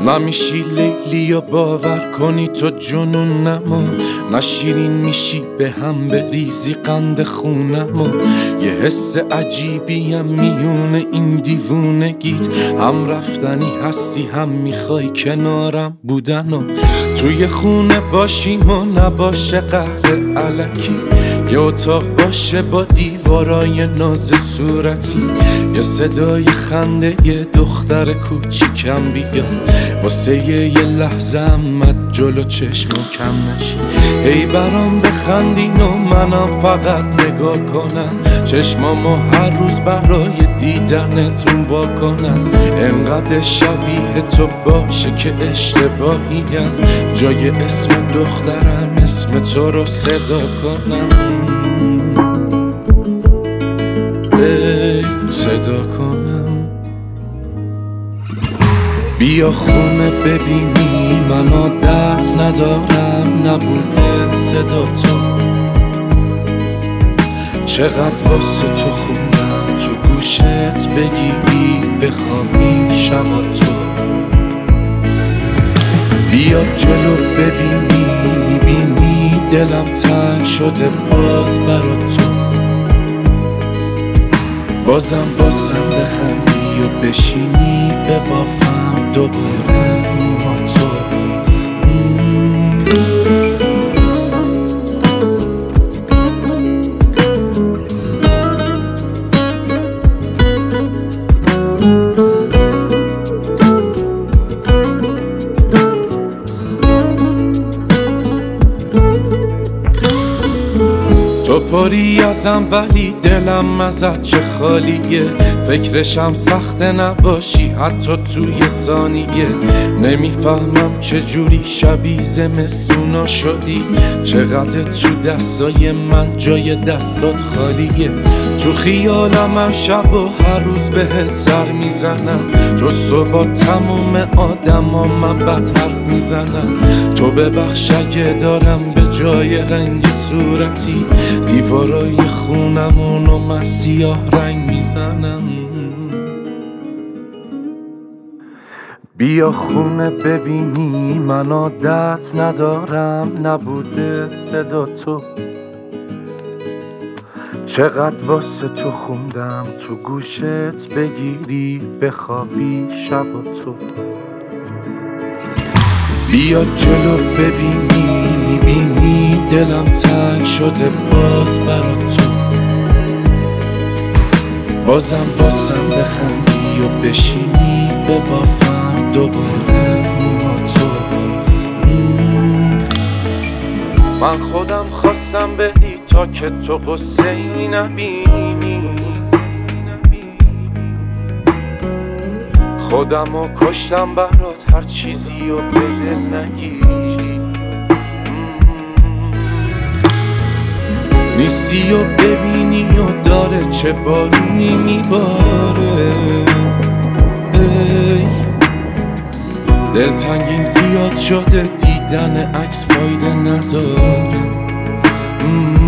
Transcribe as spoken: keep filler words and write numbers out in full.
من میشی لیلی یا باور کنی تو جنونمو، نشیرین میشی به هم بریزی قند خونمو. یه حس عجیبیم میونه این دیوونگیت، هم رفتنی هستی هم میخوای کنارم بودنو. توی خونه باشیم و نباشه قهر علکی، یه اتاق باشه با دیوارای ناز صورتی، یه صدای خنده یه دختر کوچیکم بیاد واسه یه لحظه امت جلو چشمو کم نشی. ای برام بخندین و منم فقط نگاه کنم، چشمامو هر روز برای دیدنتون وا کنم. انقدر شبیه تو باشه که اشتباهیم، جای اسم دخترم اسم تو رو صدا کنم. ای صدا کنم. بیا خونه ببینی من عادت ندارم نبوده صدا تو، چقدر واسه تو خوندم تو گوشت بگیری بخوابی شبا تو. بیا جلو ببینی میبینی دلم تنگ شده باز برا تو، بازم بازم بخندی و بشینی ببافم دوباره موها تو. تو پری ازم ولی دلم ازت چه خالیه، فکرشم سخته نباشی حتی توی ثانیه. نمیفهمم چجوری شبیه زمستونا شدی، چقدر تو دستای من جای دستات خالیه. تو خیالم هر شب و هر روز بهت سر میزنم، تو صبح تموم آدم ها من بد حرف میزنم. تو ببخش اگه دارم به جای رنگ صورتی دیوارای خونمونو من سیاه رنگ میزنم. بیا خونه ببینی من عادت ندارم نبوده صدا تو، چقدر واسه تو خوندم تو گوشت بگیری بخوابی شبا تو. بیا جلو ببینی میبینی دلم تنگ شده باز برا تو، بازم بازم بخندی و بشینی ببافم دوباره موها تو. من خودم خواستم بری تا که تو قصه ای نبینی، خودمو کشتم برات هر چیزی و به دل نگیری. نیستی و ببینی و داره چه بارونی میباره. ای دلتنگیم زیاد شده دیدن عکس فایده نداره.